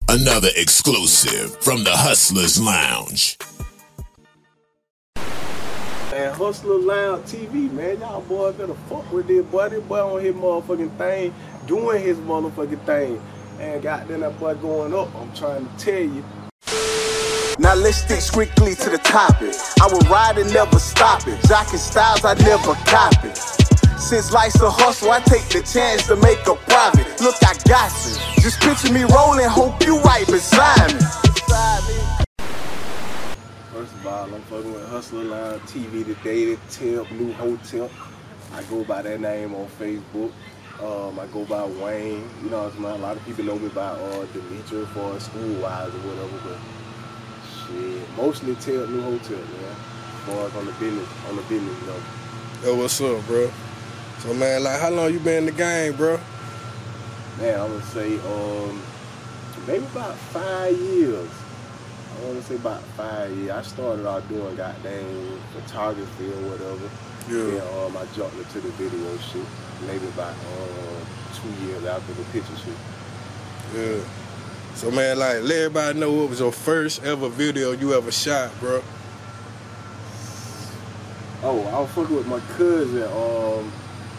Another exclusive from the Hustlers Lounge. And Hustlers Lounge TV, man, y'all boys better fuck with this boy. This boy on his motherfucking thing, doing his motherfucking thing. And goddamn that boy going up, I'm trying to tell you. Now let's stick strictly to the topic. I will ride and never stop it. Jocking styles I never copy. Since life's a hustle, I take the chance to make a profit. Look, I got you. Just picture me rolling, hope you right beside me. First of all, I'm fucking with Hustler Lounge TV today. The Tip, New Hotel. I go by that name on Facebook. I go by Wayne. You know what I'm saying? A lot of people know me by Demetri for school-wise or whatever, but shit, mostly Tip, New Hotel, man. As far as on the business level. Yo, what's up, bro? So, man, like, how long you been in the game, bro? Man, I'm gonna say, maybe about 5 years. I wanna say about 5 years. I started out doing goddamn photography or whatever. Yeah. Then I jumped into the video shit. Maybe about 2 years after the picture shit. Yeah. So, man, like, let everybody know what was your first ever video you ever shot, bro. Oh, I was fucking with my cousin.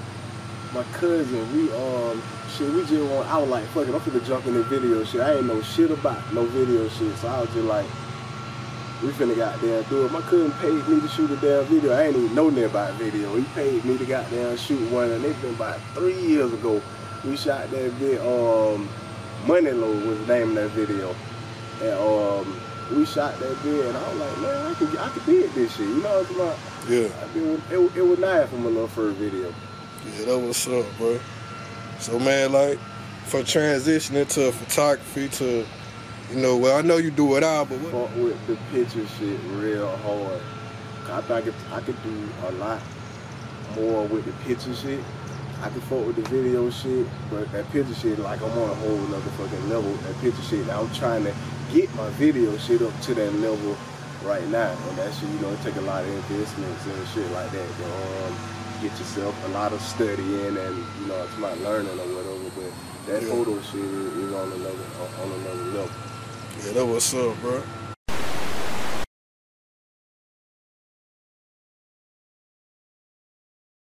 We just want, I was like, fuck it, I'm finna jump in the video shit. I ain't know shit about no video shit, so I was just like, we finna goddamn do it. My cousin paid me to shoot a damn video. I ain't even know nothing about video. He paid me to goddamn shoot one, and it's been about 3 years ago. We shot that video, Money Load was the name of that video. And we shot that video, and I was like, man, I could dig this shit, you know what I'm saying? Yeah. It was nice for my little first video. Yeah, that was up, bro. So, man, like, for transitioning to photography to, you know, well, I know you do it all, but what? Fuck with the picture shit real hard. I think I could do a lot more with the picture shit. I can fuck with the video shit, but that picture shit, like, I'm on a whole nother fucking level. That picture shit, now I'm trying to get my video shit up to that level right now. And that shit, you know, it take a lot of investments and shit like that. Get yourself a lot of studying and, you know, it's about learning or whatever, but that photo shit is on another level. Yeah, that what's up, bro.